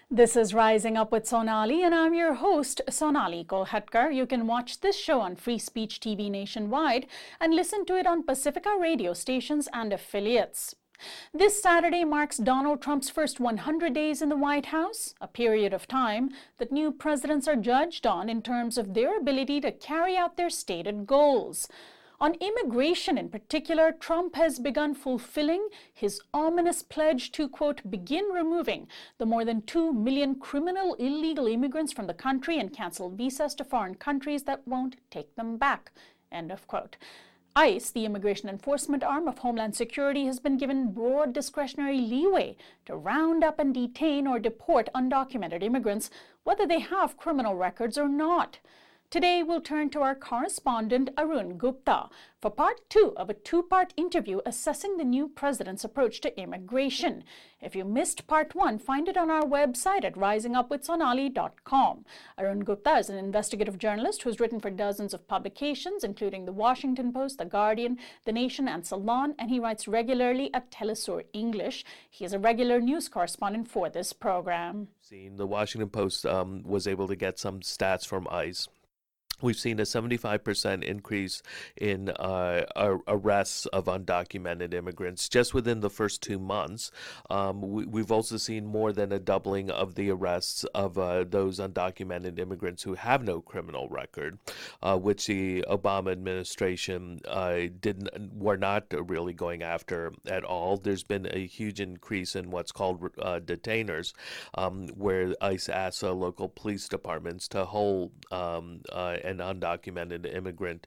This is Rising Up with Sonali, and I'm your host, Sonali Kolhatkar. You can watch this show on Free Speech TV nationwide and listen to it on Pacifica radio stations and affiliates. This Saturday marks Donald Trump's first 100 days in the White House, a period of time that new presidents are judged on in terms of their ability to carry out their stated goals. On immigration in particular, Trump has begun fulfilling his ominous pledge to, quote, begin removing the more than 2 million criminal illegal immigrants from the country and cancel visas to foreign countries that won't take them back, end of quote. ICE, the immigration enforcement arm of Homeland Security, has been given broad discretionary leeway to round up and detain or deport undocumented immigrants, whether they have criminal records or not. Today, we'll turn to our correspondent, Arun Gupta, for part 2 of a 2-part interview assessing the new president's approach to immigration. If you missed part 1, find it on our website at risingupwithsonali.com. Arun Gupta is an investigative journalist who's written for dozens of publications, including The Washington Post, The Guardian, The Nation, and Salon, and he writes regularly at Telesur English. He is a regular news correspondent for this program. The Washington Post was able to get some stats from ICE. We've seen a 75% increase in arrests of undocumented immigrants just within the first 2 months. We've also seen more than a doubling of the arrests of those undocumented immigrants who have no criminal record, which the Obama administration were not really going after at all. There's been a huge increase in what's called detainers, where ICE asks local police departments to hold an undocumented immigrant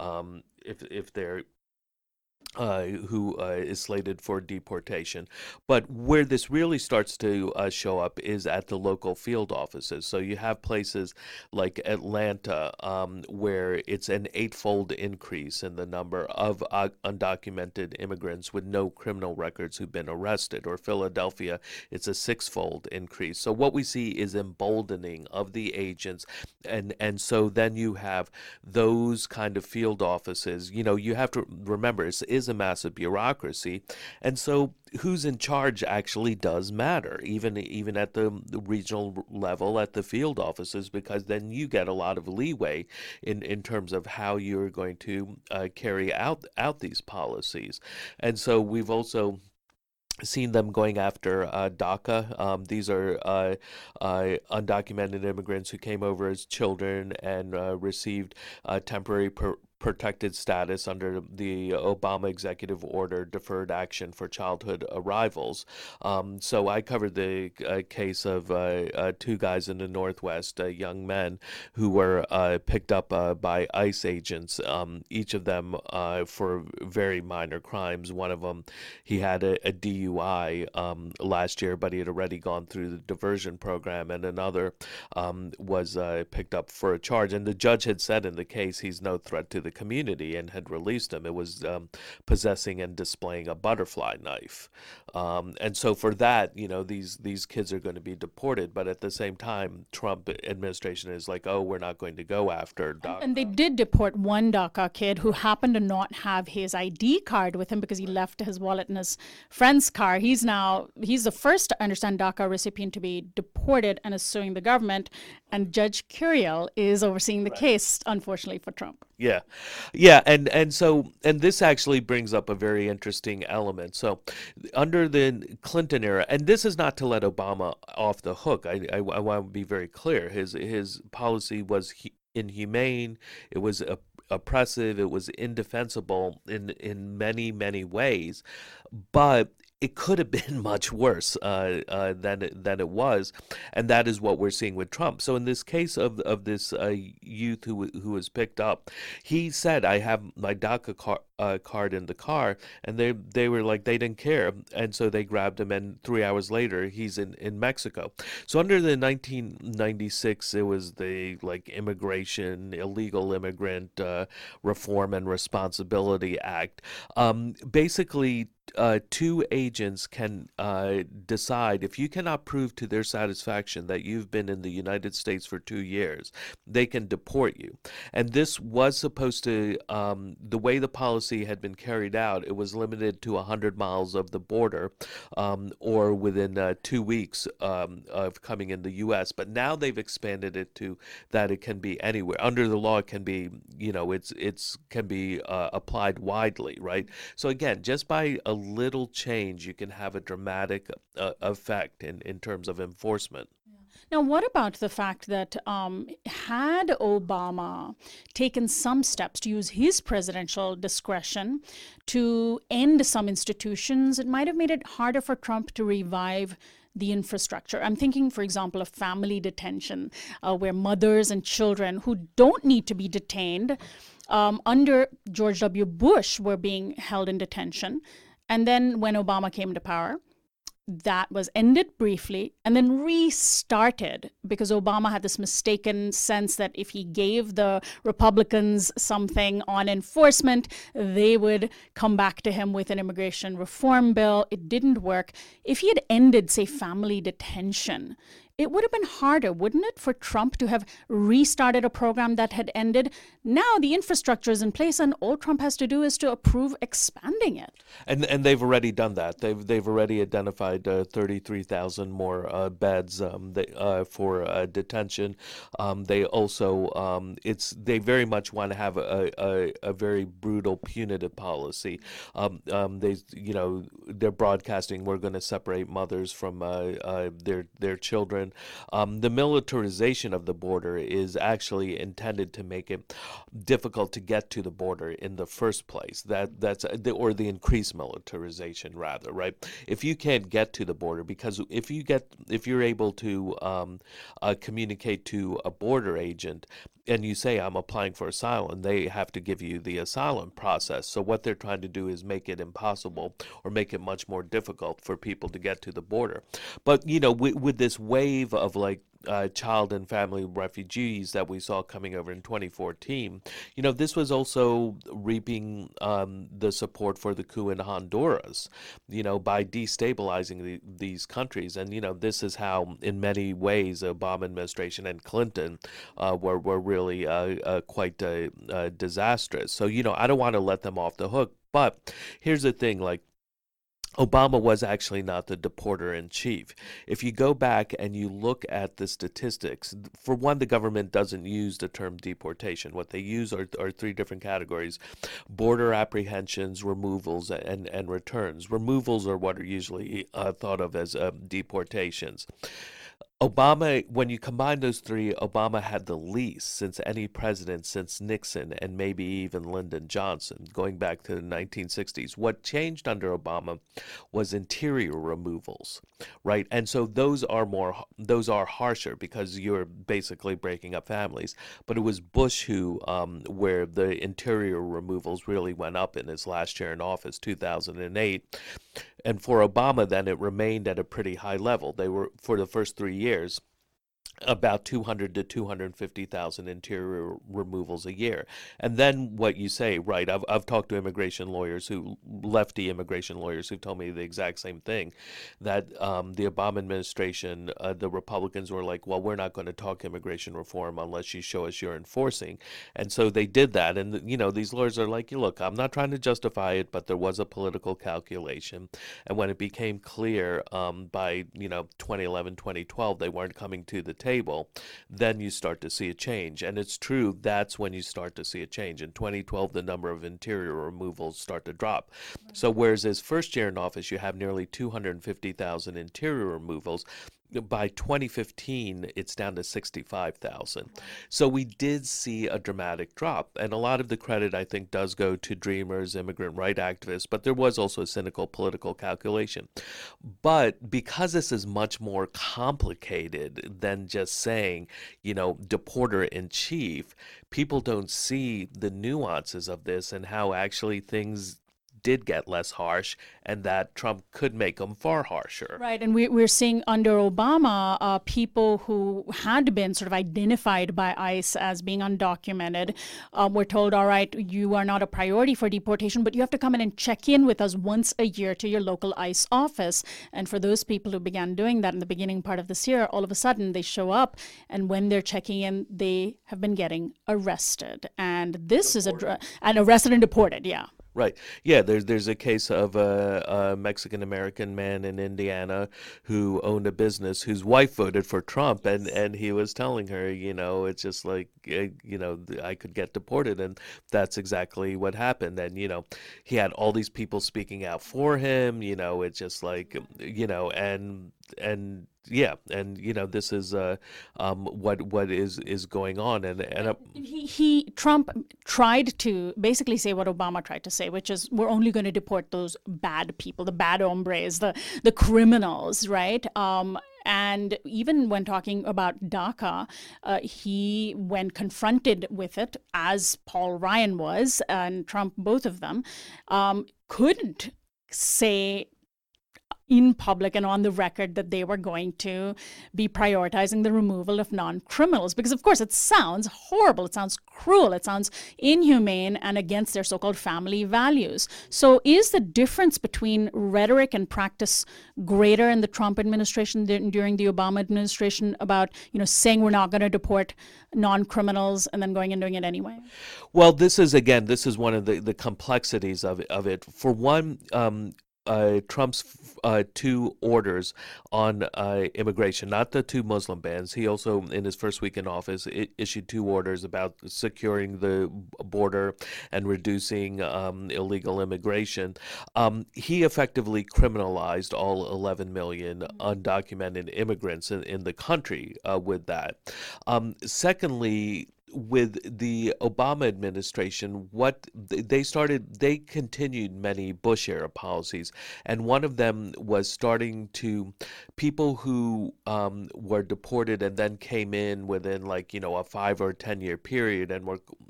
if they're who is slated for deportation. But where this really starts to show up is at the local field offices. So you have places like Atlanta, where it's an 8-fold increase in the number of undocumented immigrants with no criminal records who've been arrested. Or Philadelphia, it's a 6-fold increase. So what we see is emboldening of the agents. And so then you have those kind of field offices. You know, you have to remember, it is a massive bureaucracy, and so who's in charge actually does matter, even at the regional level, at the field offices, because then you get a lot of leeway in terms of how you're going to carry out these policies. And so we've also seen them going after DACA. These are undocumented immigrants who came over as children and received temporary protected status under the Obama executive order, deferred action for childhood arrivals. So I covered the case of 2 guys in the Northwest, young men, who were picked up by ICE agents, each of them for very minor crimes. One of them, he had a DUI last year, but he had already gone through the diversion program, and another was picked up for a charge. And the judge had said in the case he's no threat to the community and had released him. It was possessing and displaying a butterfly knife. And so for that, you know, these kids are going to be deported. But at the same time, Trump administration is like, oh, we're not going to go after DACA. And they did deport one DACA kid who happened to not have his ID card with him because he left his wallet in his friend's car. He's the first, I understand, DACA recipient to be deported and is suing the government. And Judge Curiel is overseeing the case, unfortunately, for Trump. Yeah, and so this actually brings up a very interesting element. So under the Clinton era, and this is not to let Obama off the hook. I want to be very clear. His policy was inhumane. It was oppressive. It was indefensible in many ways, but it could have been much worse than it was, and that is what we're seeing with Trump. So in this case of this youth who was picked up, he said, "I have my DACA card in the car," and they were like, they didn't care, and so they grabbed him, and 3 hours later he's in Mexico. So under the 1996, it was the Illegal Immigrant Reform and Responsibility Act. Basically, 2 agents can decide, if you cannot prove to their satisfaction that you've been in the United States for 2 years, they can deport you. And this was supposed to, the way the policy policy had been carried out, it was limited to 100 miles of the border, or within 2 weeks of coming in the U.S. But now they've expanded it to that it can be anywhere. Under the law, it can be, it's can be applied widely, right? So again, just by a little change, you can have a dramatic effect in terms of enforcement. Now, what about the fact that had Obama taken some steps to use his presidential discretion to end some institutions, it might have made it harder for Trump to revive the infrastructure. I'm thinking, for example, of family detention, where mothers and children who don't need to be detained under George W. Bush were being held in detention. And then when Obama came to power, that was ended briefly and then restarted because Obama had this mistaken sense that if he gave the Republicans something on enforcement, they would come back to him with an immigration reform bill. It didn't work. If he had ended, say, family detention, it would have been harder, wouldn't it, for Trump to have restarted a program that had ended? Now the infrastructure is in place, and all Trump has to do is to approve expanding it. And they've already done that. They've already identified 33,000 more beds for detention. They also they very much want to have a very brutal punitive policy. They're broadcasting, we're going to separate mothers from their children. The militarization of the border is actually intended to make it difficult to get to the border in the first place. Or the increased militarization, rather, right? If you can't get to the border, because if you're able to communicate to a border agent and you say, I'm applying for asylum, they have to give you the asylum process. So what they're trying to do is make it impossible or make it much more difficult for people to get to the border. But, with this wave of child and family refugees that we saw coming over in 2014, this was also reaping the support for the coup in Honduras, by destabilizing these countries. And, this is how, in many ways, the Obama administration and Clinton were really quite disastrous. So, I don't want to let them off the hook. But here's the thing, Obama was actually not the deporter-in-chief. If you go back and you look at the statistics, for one, the government doesn't use the term deportation. What they use are three different categories: border apprehensions, removals, and returns. Removals are what are usually thought of as deportations. Obama, when you combine those three, Obama had the least since any president since Nixon and maybe even Lyndon Johnson, going back to the 1960s. What changed under Obama was interior removals, right? And so those are harsher because you're basically breaking up families. But it was Bush where the interior removals really went up in his last year in office, 2008. And for Obama, then, it remained at a pretty high level. They were, for the first 3 years, about 200 to 250,000 interior removals a year. And then what you say, right, I've talked to lefty immigration lawyers who've told me the exact same thing, that the Obama administration, the Republicans were like, well, we're not going to talk immigration reform unless you show us you're enforcing. And so they did that. And, these lawyers are like, look, I'm not trying to justify it, but there was a political calculation. And when it became clear by, 2011, 2012, they weren't coming to the table, then you start to see a change. And it's true, that's when you start to see a change. In 2012, the number of interior removals start to drop. Right. So whereas his first year in office, you have nearly 250,000 interior removals, by 2015, it's down to 65,000. So we did see a dramatic drop. And a lot of the credit, I think, does go to Dreamers, immigrant right activists, but there was also a cynical political calculation. But because this is much more complicated than just saying, deporter-in-chief, people don't see the nuances of this and how actually things did get less harsh, and that Trump could make them far harsher. Right, and we're seeing under Obama, people who had been sort of identified by ICE as being undocumented were told, all right, you are not a priority for deportation, but you have to come in and check in with us once a year to your local ICE office. And for those people who began doing that in the beginning part of this year, all of a sudden they show up, and when they're checking in, they have been getting arrested. And this is arrested and deported, yeah. Right. Yeah, there's a case of a Mexican American man in Indiana who owned a business whose wife voted for Trump, and he was telling her, it's just like, I could get deported, and that's exactly what happened. And he had all these people speaking out for him. It's just like, and yeah, and this is what is going on, and Trump tried to basically say what Obama tried to say, which is we're only going to deport those bad people, the bad hombres, the criminals, right? And even when talking about DACA, he, when confronted with it, as Paul Ryan was, and Trump, both of them, couldn't say in public and on the record that they were going to be prioritizing the removal of non-criminals. Because, of course, it sounds horrible. It sounds cruel. It sounds inhumane and against their so-called family values. So is the difference between rhetoric and practice greater in the Trump administration than during the Obama administration about, saying we're not going to deport non-criminals and then going and doing it anyway? Well, this is one of the complexities of it. For one, Trump's two orders on immigration, not the two Muslim bans. He also, in his first week in office, issued two orders about securing the border and reducing illegal immigration. He effectively criminalized all 11 million undocumented immigrants in the country with that. Secondly, with the Obama administration, what they continued many Bush era policies, and one of them was starting to people who were deported and then came in within a 5 or 10 year period and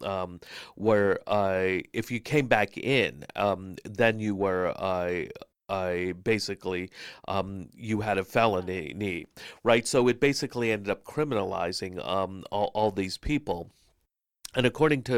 were if you came back in, then you were basically you had a felony, right? So it basically ended up criminalizing all these people. And according to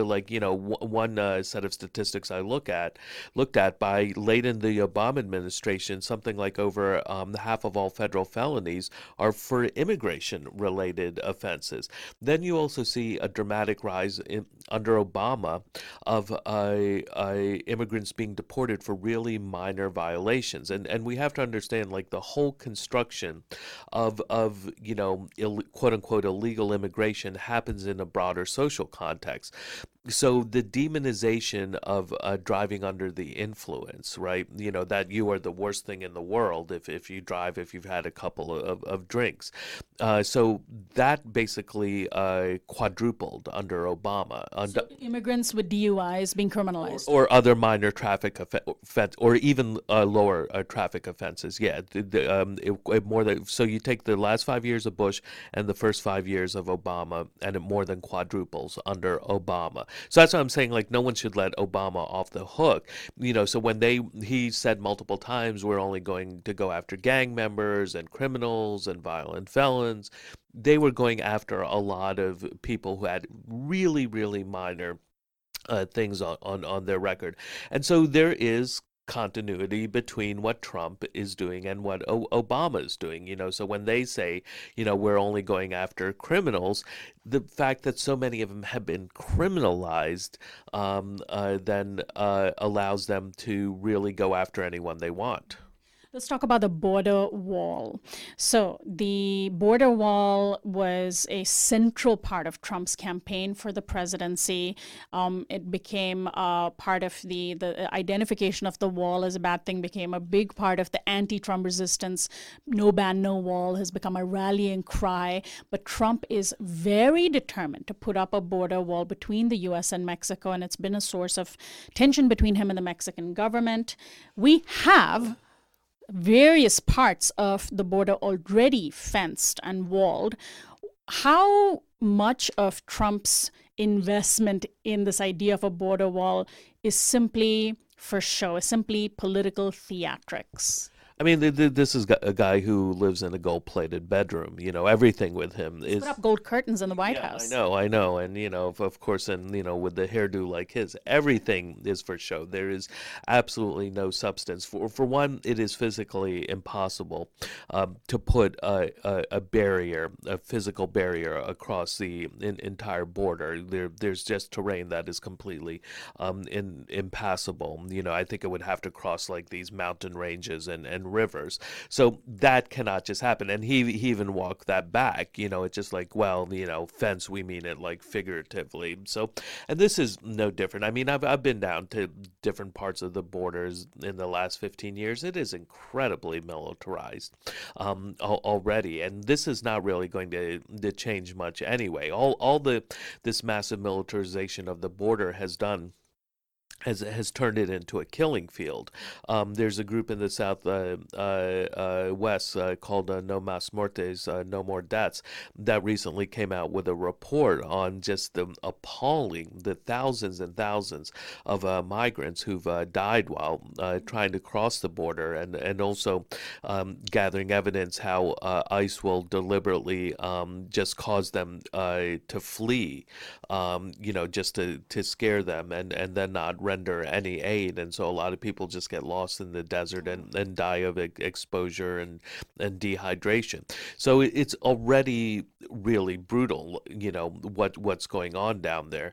one set of statistics I looked at by late in the Obama administration, something like over half of all federal felonies are for immigration-related offenses. Then you also see a dramatic rise under Obama of immigrants being deported for really minor violations, and we have to understand the whole construction of quote unquote illegal immigration happens in a broader social context. So the demonization of driving under the influence, right? That you are the worst thing in the world if you drive, if you've had a couple of drinks. So that basically quadrupled under Obama. So immigrants with DUIs being criminalized. Or other minor traffic offense, or even lower traffic offenses. Yeah, so you take the last 5 years of Bush and the first 5 years of Obama, and it more than quadruples under Obama. So that's what I'm saying, no one should let Obama off the hook. So when he said multiple times, we're only going to go after gang members and criminals and violent felons, they were going after a lot of people who had really, really minor things on their record. And so there is continuity between what Trump is doing and what Obama is doing. So when they say, we're only going after criminals, the fact that so many of them have been criminalized then allows them to really go after anyone they want. Let's talk about the border wall. So the border wall was a central part of Trump's campaign for the presidency. It became part of the identification of the wall as a bad thing, became a big part of the anti-Trump resistance. No ban, no wall has become a rallying cry. But Trump is very determined to put up a border wall between the U.S. and Mexico, and it's been a source of tension between him and the Mexican government. We have various parts of the border already fenced and walled. How much of Trump's investment in this idea of a border wall is simply for show, is simply political theatrics? I mean, this is a guy who lives in a gold-plated bedroom. Everything with him He's put is. up gold curtains in the White Yeah, House. I know, and of course, and with the hairdo like his, everything is for show. There is absolutely no substance. For one, it is physically impossible to put a barrier, a physical barrier across the entire border. There's just terrain that is completely impassable. I think it would have to cross like these mountain ranges and rivers. So that cannot just happen. And he even walked that back. It's just like, well, fence, we mean it like figuratively. So, and this is no different. I mean, I've been down to different parts of the borders in the last 15 years. It is incredibly militarized already, and this is not really going to change much anyway. All this massive militarization of the border has turned it into a killing field. There's a group in the South West called No Mas Mortes, No More Deaths, that recently came out with a report on just the thousands and thousands of migrants who've died while trying to cross the border, and also gathering evidence how ICE will deliberately just cause them to flee, just to scare them and then not render any aid. And so a lot of people just get lost in the desert and die of exposure and dehydration. So it's already really brutal, what's going on down there.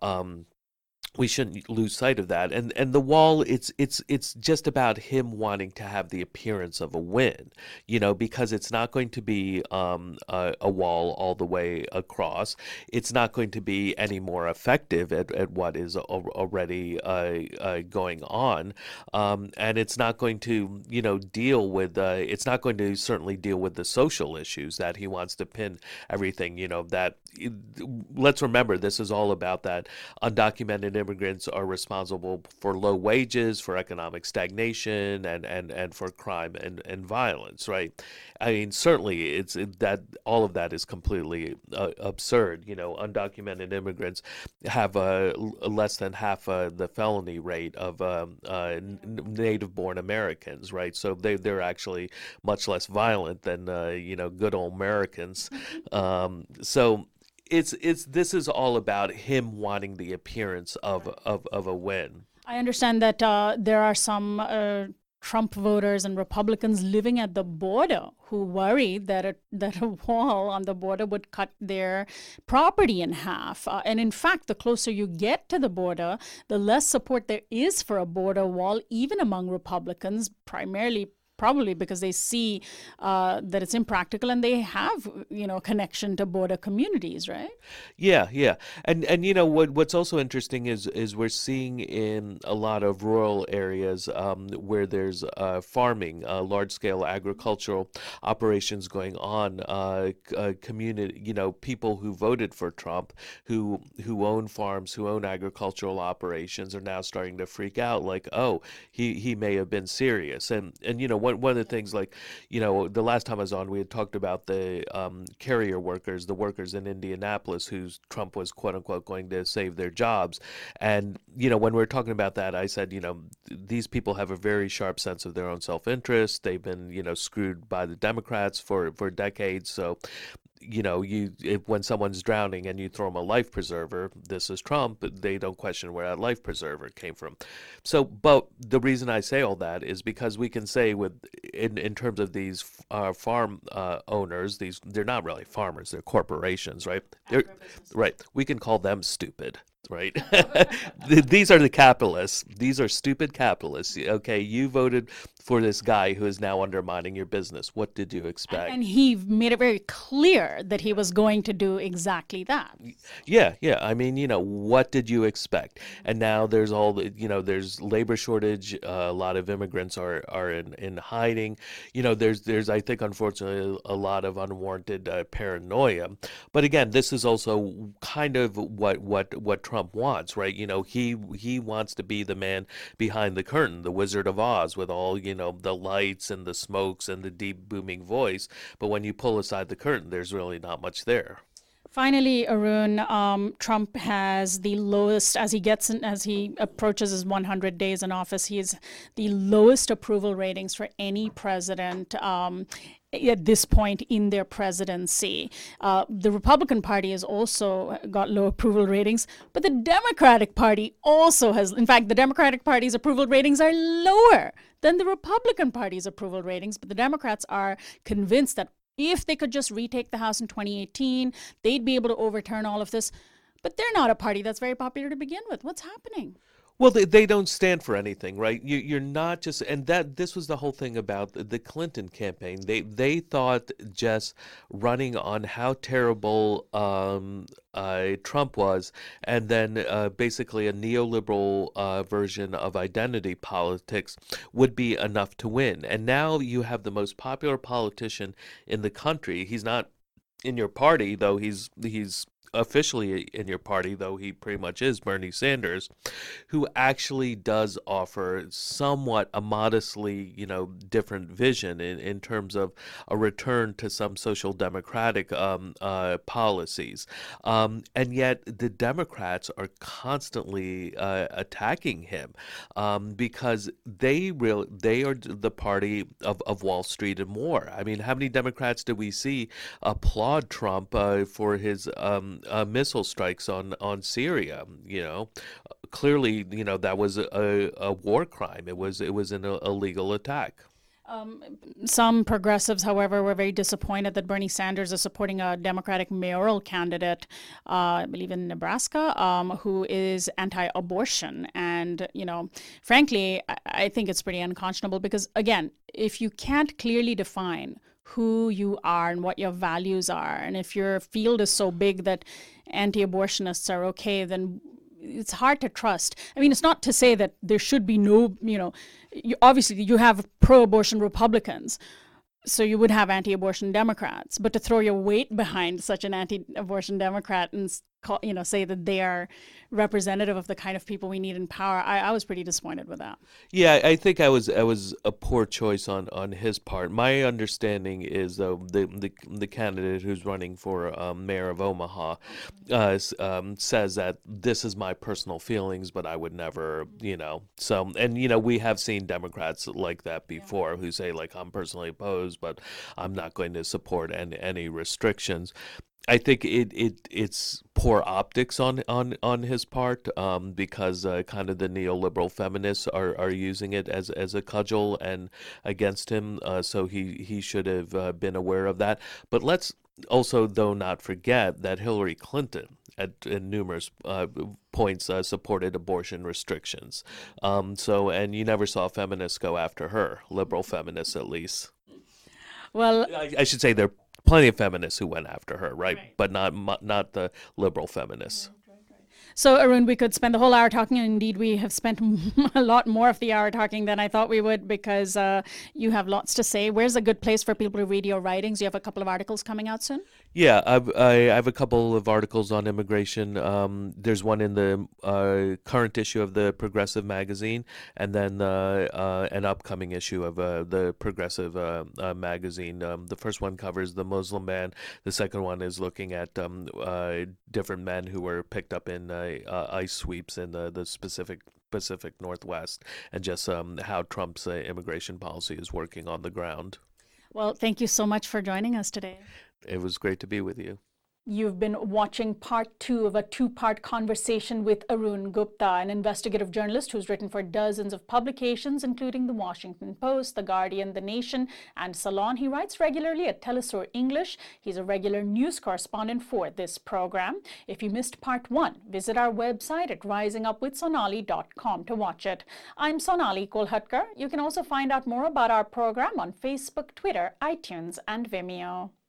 We shouldn't lose sight of that. And the wall, it's just about him wanting to have the appearance of a win, because it's not going to be a wall all the way across. It's not going to be any more effective at what is already going on, and it's not going to deal with it's not going to certainly deal with the social issues that he wants to pin everything. That let's remember, this is all about that undocumented immigrants are responsible for low wages, for economic stagnation, and for crime and violence, right? I mean, certainly that all of that is completely absurd. Undocumented immigrants have less than half the felony rate of native-born Americans, right? So they're actually much less violent than good old Americans. So. This is all about him wanting the appearance of a win. I understand that there are some Trump voters and Republicans living at the border who worry that a wall on the border would cut their property in half. And in fact, the closer you get to the border, the less support there is for a border wall, even among Republicans, primarily probably because they see that it's impractical and they have, connection to border communities, right? Yeah. And what's also interesting is we're seeing in a lot of rural areas where there's farming, large scale agricultural operations going on, community, people who voted for Trump, who own farms, who own agricultural operations, are now starting to freak out, like, oh, he may have been serious. And one of the things, like, the last time I was on, we had talked about the carrier workers, the workers in Indianapolis whose Trump was, quote unquote, going to save their jobs. And, when we were talking about that, I said, these people have a very sharp sense of their own self-interest. They've been, screwed by the Democrats for decades. So, when someone's drowning and you throw them a life preserver, this is Trump, they don't question where that life preserver came from. So, but the reason I say all that is because we can say in terms of these farm owners, they're not really farmers, they're corporations, right? Right. We can call them stupid. Right. These are the capitalists. These are stupid capitalists. Okay, you voted for this guy who is now undermining your business. What did you expect? And he made it very clear that he was going to do exactly that. Yeah. I mean, what did you expect? And now there's there's labor shortage. A lot of immigrants are in hiding. There's I think, unfortunately, a lot of unwarranted paranoia. But again, this is also kind of what Trump wants, right? He wants to be the man behind the curtain, the Wizard of Oz, with all the lights and the smokes and the deep booming voice. But when you pull aside the curtain, there's really not much there. Finally, Arun, Trump has the lowest, as he approaches his 100 days in office, he has the lowest approval ratings for any president at this point in their presidency. The Republican Party has also got low approval ratings, but the Democratic Party also has. In fact, the Democratic Party's approval ratings are lower than the Republican Party's approval ratings, but the Democrats are convinced that if they could just retake the House in 2018, they'd be able to overturn all of this. But they're not a party that's very popular to begin with. What's happening? Well, they don't stand for anything, right? You're not just, and this was the whole thing about the Clinton campaign. They thought just running on how terrible Trump was, and then basically a neoliberal version of identity politics would be enough to win. And now you have the most popular politician in the country. He's not in your party, though he's officially in your party, though he pretty much is, Bernie Sanders, who actually does offer somewhat a modestly, different vision in terms of a return to some social democratic policies. And yet the Democrats are constantly attacking him because they are the party of Wall Street and more. I mean, how many Democrats did we see applaud Trump for his missile strikes on Syria? Clearly, that was a war crime. It was an illegal attack. Some progressives, however, were very disappointed that Bernie Sanders is supporting a Democratic mayoral candidate, I believe in Nebraska, who is anti-abortion. And, frankly, I think it's pretty unconscionable because, again, if you can't clearly define who you are and what your values are, and if your field is so big that anti-abortionists are okay, then it's hard to trust. I mean, it's not to say that there should be no, obviously you have pro-abortion Republicans, so you would have anti-abortion Democrats, but to throw your weight behind such an anti-abortion Democrat and say that they are representative of the kind of people we need in power, I was pretty disappointed with that. Yeah, I think I was a poor choice on his part. My understanding is the candidate who's running for mayor of Omaha says that this is my personal feelings, but I would never, So, and we have seen Democrats like that before who say like, I'm personally opposed, but I'm not going to support any restrictions. I think it's poor optics on his part because kind of the neoliberal feminists are using it as a cudgel and against him. So he should have been aware of that. But let's also, though, not forget that Hillary Clinton at numerous points supported abortion restrictions. And you never saw feminists go after her, liberal feminists at least. Well, I should say there are plenty of feminists who went after her, right? But not the liberal feminists. So, Arun, we could spend the whole hour talking, and indeed we have spent a lot more of the hour talking than I thought we would because you have lots to say. Where's a good place for people to read your writings? You have a couple of articles coming out soon? Yeah, I have a couple of articles on immigration. There's one in the current issue of the Progressive magazine, and then an upcoming issue of the Progressive magazine. The first one covers the Muslim ban. The second one is looking at different men who were picked up in ICE sweeps in the Pacific Northwest, and just how Trump's immigration policy is working on the ground. Well, thank you so much for joining us today. It was great to be with you. You've been watching part 2 of a 2-part conversation with Arun Gupta, an investigative journalist who's written for dozens of publications, including The Washington Post, The Guardian, The Nation, and Salon. He writes regularly at Telesur English. He's a regular news correspondent for this program. If you missed part 1, visit our website at risingupwithsonali.com to watch it. I'm Sonali Kolhatkar. You can also find out more about our program on Facebook, Twitter, iTunes, and Vimeo.